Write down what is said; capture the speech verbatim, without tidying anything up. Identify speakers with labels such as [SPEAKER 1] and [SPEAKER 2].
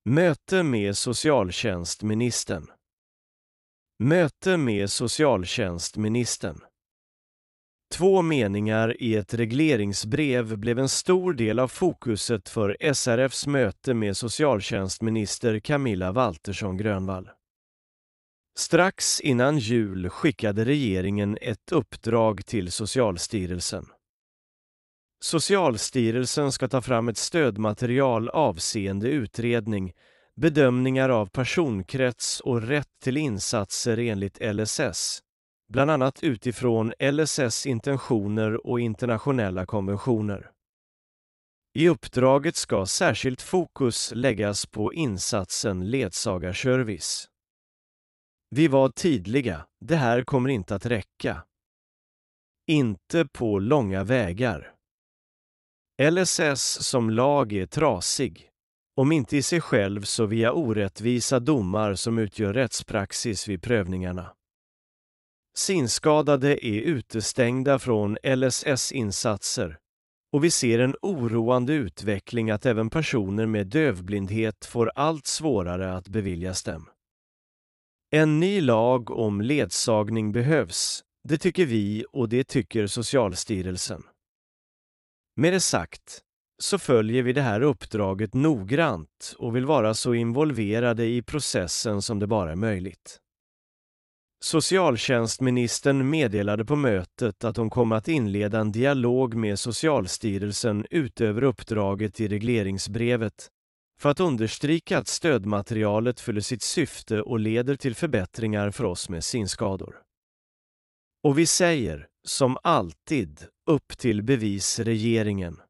[SPEAKER 1] Möte med socialtjänstministern. Möte med socialtjänstministern. Två meningar i ett regleringsbrev blev en stor del av fokuset för S R F:s möte med socialtjänstminister Camilla Waltersson Grönvall. Strax innan jul skickade regeringen ett uppdrag till Socialstyrelsen. Socialstyrelsen ska ta fram ett stödmaterial avseende utredning, bedömningar av personkrets och rätt till insatser enligt L S S, bland annat utifrån L S S intentioner och internationella konventioner. I uppdraget ska särskilt fokus läggas på insatsen ledsagarservice. Vi var tydliga, det här kommer inte att räcka. Inte på långa vägar. L S S som lag är trasig, om inte i sig själv så via orättvisa domar som utgör rättspraxis vid prövningarna. Synskadade är utestängda från L S S-insatser och vi ser en oroande utveckling att även personer med dövblindhet får allt svårare att beviljas dem. En ny lag om ledsagning behövs, det tycker vi och det tycker Socialstyrelsen. Med det sagt så följer vi det här uppdraget noggrant och vill vara så involverade i processen som det bara är möjligt. Socialtjänstministern meddelade på mötet att hon kommer att inleda en dialog med Socialstyrelsen utöver uppdraget i regleringsbrevet för att understryka att stödmaterialet fyller sitt syfte och leder till förbättringar för oss med synskador. Och vi säger, som alltid, upp till bevis regeringen.